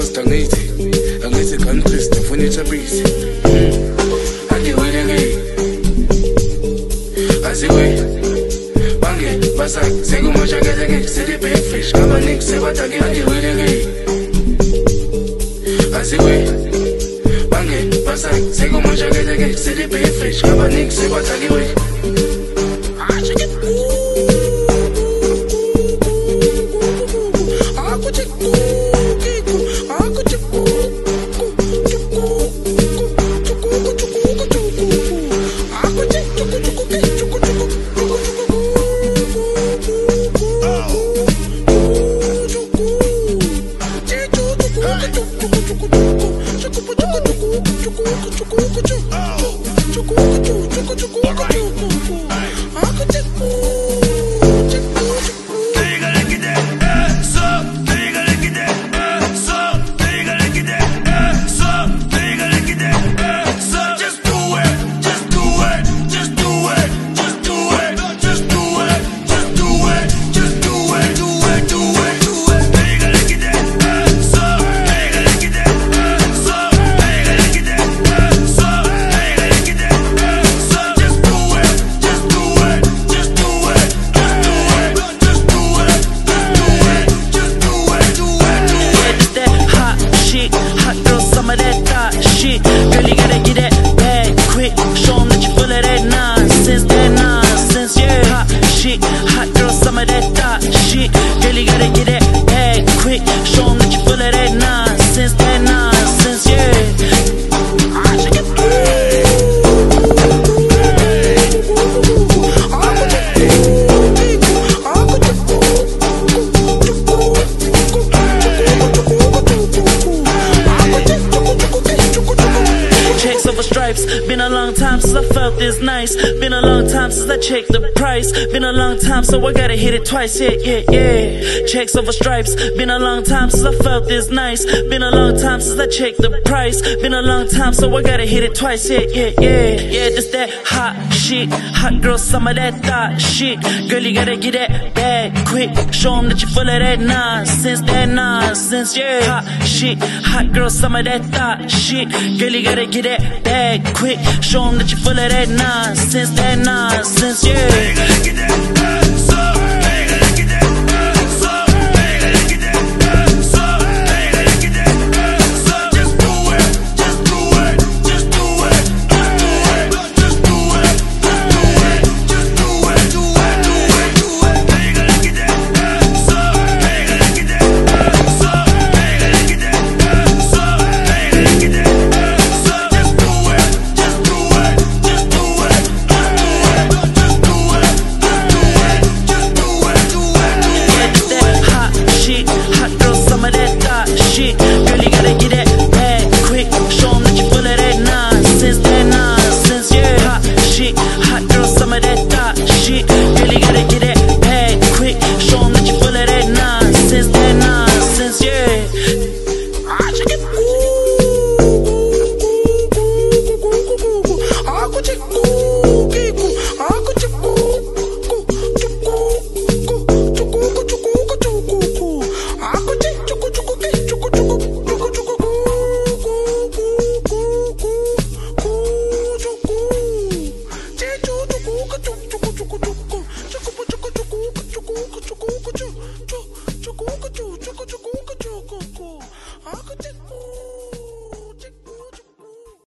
toast angithi gun twist ufuna ichapisi akiweleke aziwe bange basa sekumosha ngeke sele fresh kama nix sebataki akiweleke aziwe bange basa sekumosha ngeke sele fresh kama nix sebataki we Been a long time since I felt this nice. Been a long time since I checked the price. Been a long time, so I gotta hit it twice. Yeah. Checks over stripes. Been a long time since I felt this nice. Been a long time since I checked the price. Been a long time, so I gotta hit it twice. Yeah. Just that hot shit. Hot girl, some of that thought shit. Girl, you gotta get that bag quick. Show 'em that you full of that nonsense. Yeah. Hot shit. Hot girl, some of that thought shit. Girl, you gotta get that bag quick. Show 'em that you full of that nonsense. Yeah. They gotta get that ass up. They gotta get that ass up. They gotta get that ass up. They gotta get that ass up. Just do it. Just do it. Just do it. Just do it. Just do it. Just do it. Just do it. Do it. They gotta get that ass up. They gotta get that ass up. They gotta get that ass up. They gotta get that ass up. Just do it. Just do it. Just do it. Hot girl, some of that thought shit.